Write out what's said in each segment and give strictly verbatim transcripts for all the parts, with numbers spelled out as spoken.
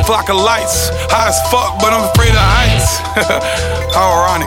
Flock of lights, high as fuck, but I'm afraid of heights. How ironic.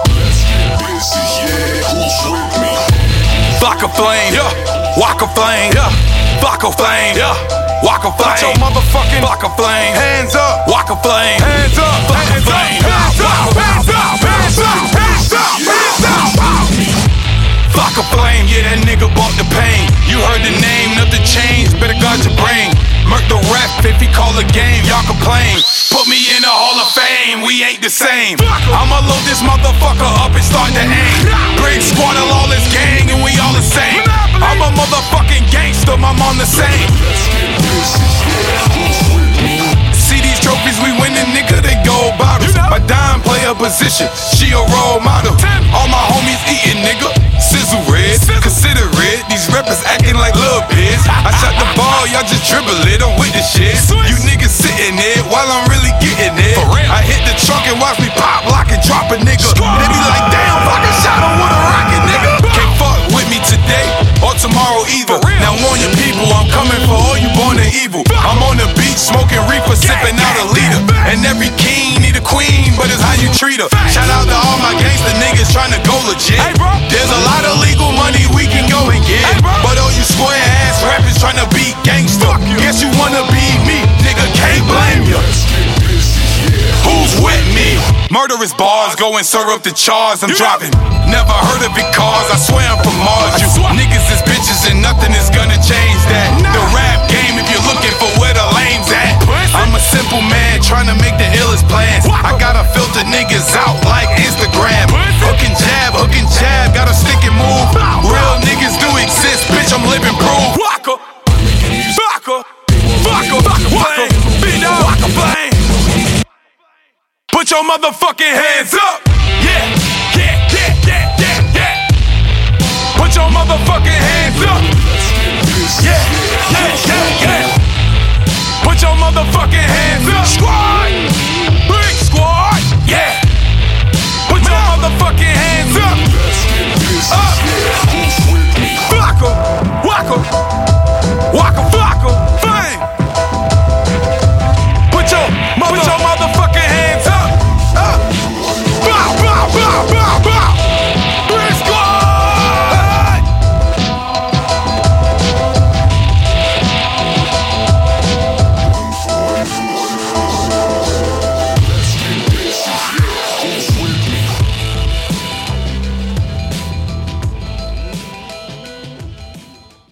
Flock of flame, yeah. Walk of flame, yeah. Flock of flame, yeah. Walk of flame. Put your motherfucking flock of flame. Hands up. Walk of flame. Hands up. Flock of flame. Hands up. Hands up. Hands up. Hands up. Hands up. Flock of flame, yeah, that nigga bought the pain. You heard the name, nothing changed. Better guard your brain. Murk the ref if he call a game, y'all complain. Put me in the Hall of Fame, we ain't the same. I'ma load this motherfucker up and start to aim. Brig squad, a lawless gang, and we all the same. I'm a motherfucking gangster, my mom the same. See these trophies we winning, nigga, they gold bottles. My dime play a position, she a role model. All my homies eating, nigga. Sizzle red, consider it. These rappers acting like little bitches. I shot the ball, y'all just dribble it. I'm with the shit. You niggas sitting there while I'm really getting it. I hit the trunk and watch me pop, lock and drop a nigga. They be like, damn, fucking shot him with a rocket, nigga. Can't fuck with me today or tomorrow either. Now warn your people, I'm coming for all you born to evil. I'm on the beach smoking reefer, sipping out a liter. And every king need a queen, but it's how you treat her. Shout out to all my gangster niggas trying to go legit. There's a lot of legal money we can go and get, but all you square ass rappers trying to be gangster. Guess you wanna be me, nigga, can't blame ya. Who's with me? Murderous bars, go and serve up the charge I'm dropping. Never heard of it cause, I swear I'm from Mars. You niggas is bitches and nothing is gonna change that. The rap game, if you're looking for where the lane's at. I'm a simple man trying to make the illest plans. I gotta filter niggas out like Instagram. Hook and jab, hook and jab, gotta stick and move. Real niggas do exist, bitch, I'm living proof. Waka, Waka, Waka, Waka, Waka, Waka, put your motherfucking hands up. Yeah, yeah, yeah, yeah, yeah, yeah. Put your motherfucking hands up.